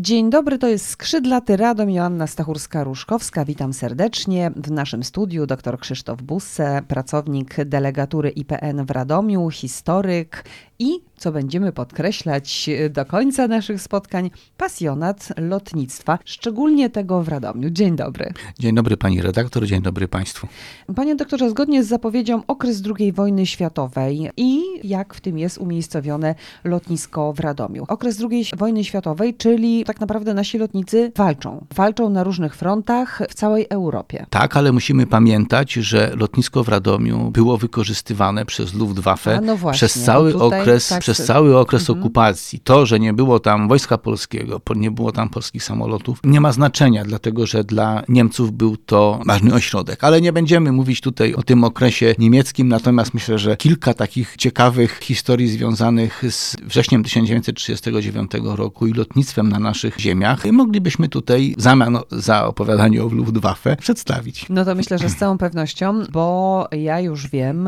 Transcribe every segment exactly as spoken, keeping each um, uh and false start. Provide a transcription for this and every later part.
Dzień dobry, to jest Skrzydlaty Radom, Joanna Stachurska-Ruszkowska. Witam serdecznie. W naszym studiu dr Krzysztof Busse, pracownik delegatury I P N w Radomiu, historyk i, co będziemy podkreślać do końca naszych spotkań, pasjonat lotnictwa, szczególnie tego w Radomiu. Dzień dobry. Dzień dobry pani redaktor, dzień dobry państwu. Panie doktorze, zgodnie z zapowiedzią okres drugiej wojny światowej i jak w tym jest umiejscowione lotnisko w Radomiu. Okres drugiej wojny światowej, czyli tak naprawdę nasi lotnicy walczą. Walczą na różnych frontach w całej Europie. Tak, ale musimy pamiętać, że lotnisko w Radomiu było wykorzystywane przez Luftwaffe no właśnie, przez cały tutaj, okres, tak, przez cały okres mhm. okupacji. To, że nie było tam Wojska Polskiego, nie było tam polskich samolotów, nie ma znaczenia, dlatego że dla Niemców był to ważny ośrodek. Ale nie będziemy mówić tutaj o tym okresie niemieckim, natomiast myślę, że kilka takich ciekawych historii związanych z wrześniem tysiąc dziewięćset trzydziestego dziewiątego roku i lotnictwem na naszych ziemiach moglibyśmy tutaj w zamian za opowiadanie o Luftwaffe przedstawić. No to myślę, że z całą pewnością, bo ja już wiem,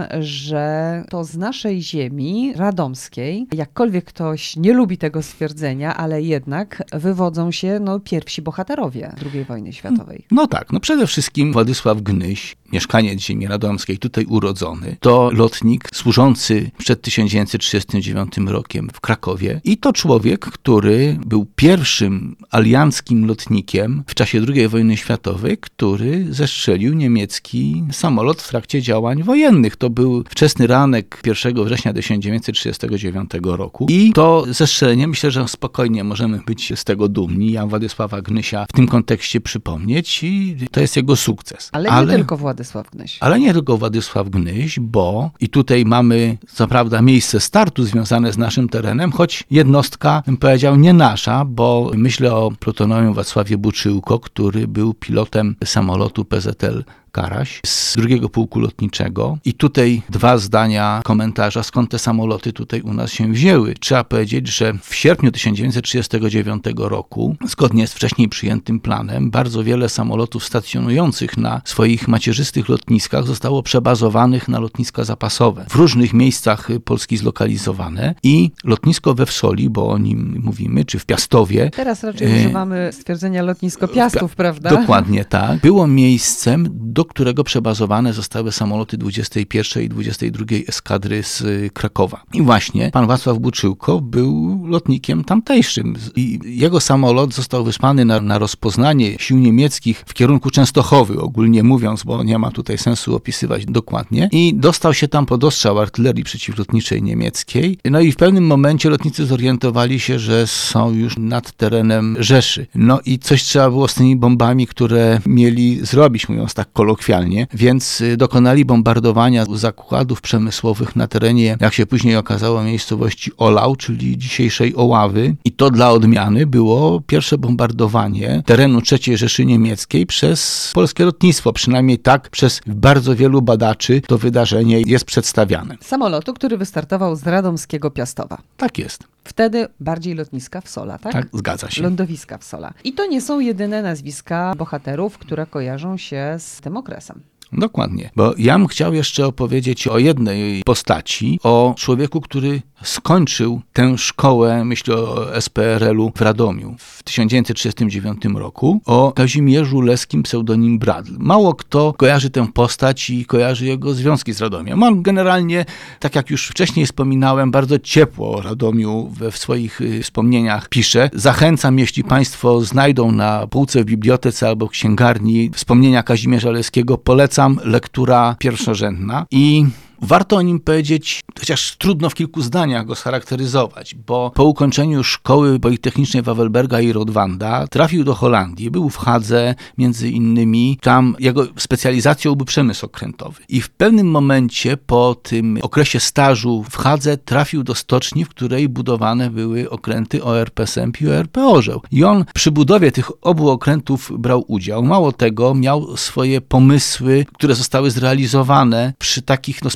że to z naszej ziemi radomskiej, jakkolwiek ktoś nie lubi tego stwierdzenia, ale jednak wywodzą się no, pierwsi bohaterowie drugiej wojny światowej. No tak, no przede wszystkim Władysław Gnyś, mieszkaniec ziemi radomskiej, tutaj urodzony, to lotnik służący przed tysiąc dziewięćset trzydziestym dziewiątym rokiem w Krakowie i to człowiek, który był pierwszym alianckim lotnikiem w czasie drugiej wojny światowej, który zestrzelił niemiecki samolot w trakcie działań wojennych. To był wczesny ranek pierwszego września tysiąc dziewięćset trzydziestego dziewiątego roku i to zestrzelenie, myślę, że spokojnie możemy być z tego dumni. Ja Władysława Gnysia w tym kontekście przypomnieć i to jest jego sukces. Ale, ale nie tylko Władysław Gnyś. Ale nie tylko Władysław Gnyś, bo i tutaj mamy co prawda miejsce startu związane z naszym terenem, choć jednostka, bym powiedział, nie nasza, bo myślę o plutonowym Wacławie Buczyłko, który był pilotem samolotu P Z L Karaś z drugiego pułku lotniczego. I tutaj dwa zdania komentarza, skąd te samoloty tutaj u nas się wzięły. Trzeba powiedzieć, że w sierpniu tysiąc dziewięćset trzydziestego dziewiątego roku, zgodnie z wcześniej przyjętym planem, bardzo wiele samolotów stacjonujących na swoich macierzystych lotniskach zostało przebazowanych na lotniska zapasowe. W różnych miejscach Polski zlokalizowane i lotnisko we Wsoli, bo o nim mówimy, czy w Piastowie. Teraz raczej e... używamy stwierdzenia lotnisko Piastów, Pia... prawda? Dokładnie tak. Było miejscem, do którego przebazowane zostały samoloty dwudziestej pierwszej i dwudziestej drugiej eskadry z Krakowa. I właśnie pan Wacław Buczyłko był lotnikiem tamtejszym. I jego samolot został wysłany na, na rozpoznanie sił niemieckich w kierunku Częstochowy, ogólnie mówiąc, bo nie ma tutaj sensu opisywać dokładnie. I dostał się tam pod ostrzał artylerii przeciwlotniczej niemieckiej. No i w pewnym momencie lotnicy zorientowali się, że są już nad terenem Rzeszy. No i coś trzeba było z tymi bombami, które mieli zrobić, mówiąc tak kolokwialnie, więc dokonali bombardowania zakładów przemysłowych na terenie, jak się później okazało, miejscowości Olał, czyli dzisiejszej Oławy. I to dla odmiany było pierwsze bombardowanie terenu trzeciej Rzeszy Niemieckiej przez polskie lotnictwo. Przynajmniej tak przez bardzo wielu badaczy to wydarzenie jest przedstawiane. Samolotu, który wystartował z radomskiego Piastowa. Tak jest. Wtedy bardziej lotniska Wsola, tak? Tak, zgadza się. Lądowiska Wsola. I to nie są jedyne nazwiska bohaterów, które kojarzą się z tym okresem. Dokładnie, bo ja bym chciał jeszcze opowiedzieć o jednej postaci, o człowieku, który skończył tę szkołę, myślę o S P R L u w Radomiu w tysiąc dziewięćset trzydziestym dziewiątym roku, o Kazimierzu Leskim, pseudonim Bradl. Mało kto kojarzy tę postać i kojarzy jego związki z Radomiem. On generalnie, tak jak już wcześniej wspominałem, bardzo ciepło o Radomiu we w swoich y, wspomnieniach pisze. Zachęcam, jeśli państwo znajdą na półce w bibliotece albo w księgarni wspomnienia Kazimierza Leskiego, polecam, lektura pierwszorzędna i warto o nim powiedzieć, chociaż trudno w kilku zdaniach go scharakteryzować, bo po ukończeniu szkoły politechnicznej Wawelberga i Rotwanda trafił do Holandii, był w Hadze między innymi, tam jego specjalizacją był przemysł okrętowy. I w pewnym momencie po tym okresie stażu w Hadze trafił do stoczni, w której budowane były okręty O R P Sęp i O R P Orzeł. I on przy budowie tych obu okrętów brał udział. Mało tego, miał swoje pomysły, które zostały zrealizowane przy takich no, specjalizacjach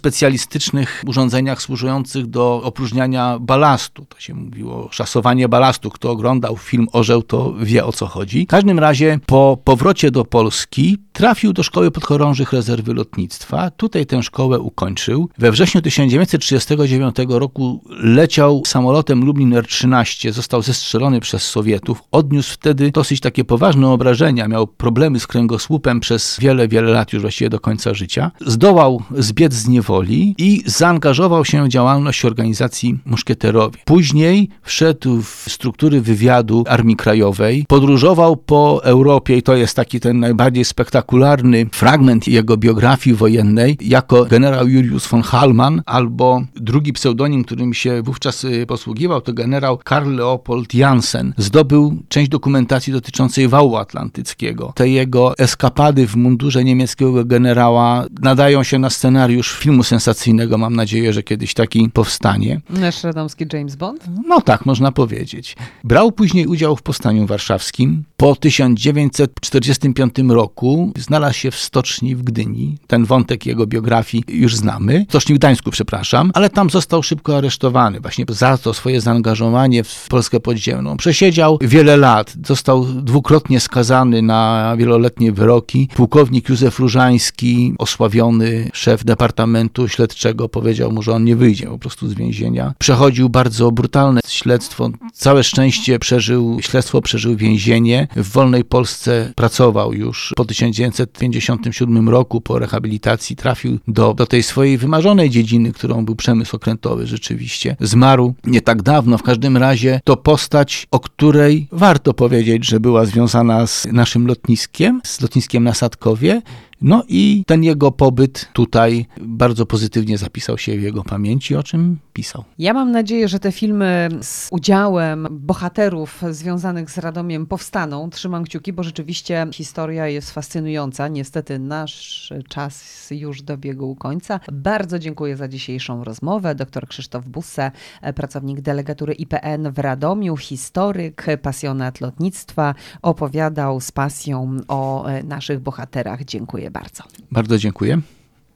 specjalistycznych urządzeniach służących do opróżniania balastu. To się mówiło szasowanie balastu. Kto oglądał film Orzeł, to wie, o co chodzi. W każdym razie po powrocie do Polski trafił do Szkoły Podchorążych Rezerwy Lotnictwa. Tutaj tę szkołę ukończył. We wrześniu tysiąc dziewięćset trzydziestego dziewiątego roku leciał samolotem Lublin R trzynaście. Został zestrzelony przez Sowietów. Odniósł wtedy dosyć takie poważne obrażenia. Miał problemy z kręgosłupem przez wiele, wiele lat, już właściwie do końca życia. Zdołał zbiec z niewoli i zaangażował się w działalność organizacji Muszkieterowie. Później wszedł w struktury wywiadu Armii Krajowej. Podróżował po Europie i to jest taki ten najbardziej spektakularny fragment jego biografii wojennej jako generał Julius von Hallmann, albo drugi pseudonim, którym się wówczas posługiwał, to generał Karl Leopold Jansen. Zdobył część dokumentacji dotyczącej wału atlantyckiego. Te jego eskapady w mundurze niemieckiego generała nadają się na scenariusz filmu sensacyjnego. Mam nadzieję, że kiedyś taki powstanie. Nasz radomski James Bond? No tak, można powiedzieć. Brał później udział w Powstaniu Warszawskim. Po tysiąc dziewięćset czterdziestym piątym roku znalazł się w stoczni w Gdyni. Ten wątek jego biografii już znamy. W stoczni w Gdańsku, przepraszam, ale tam został szybko aresztowany. Właśnie za to swoje zaangażowanie w Polskę podziemną. Przesiedział wiele lat. Został dwukrotnie skazany na wieloletnie wyroki. Pułkownik Józef Różański, osławiony szef Departamentu Śledczego, powiedział mu, że on nie wyjdzie po prostu z więzienia. Przechodził bardzo brutalne śledztwo. Całe szczęście przeżył śledztwo, przeżył więzienie. W wolnej Polsce pracował już. Po tysiąc dziewięćset pięćdziesiątym siódmym roku, po rehabilitacji, trafił do, do tej swojej wymarzonej dziedziny, którą był przemysł okrętowy rzeczywiście. Zmarł nie tak dawno. W każdym razie to postać, o której warto powiedzieć, że była związana z naszym lotniskiem, z lotniskiem na Sadkowie. No i ten jego pobyt tutaj bardzo pozytywnie zapisał się w jego pamięci, o czym pisał. Ja mam nadzieję, że te filmy z udziałem bohaterów związanych z Radomiem powstaną. Trzymam kciuki, bo rzeczywiście historia jest fascynująca. Niestety nasz czas już dobiegł końca. Bardzo dziękuję za dzisiejszą rozmowę. Doktor Krzysztof Busse, pracownik delegatury I P N w Radomiu, historyk, pasjonat lotnictwa, opowiadał z pasją o naszych bohaterach. Dziękuję bardzo. Bardzo dziękuję.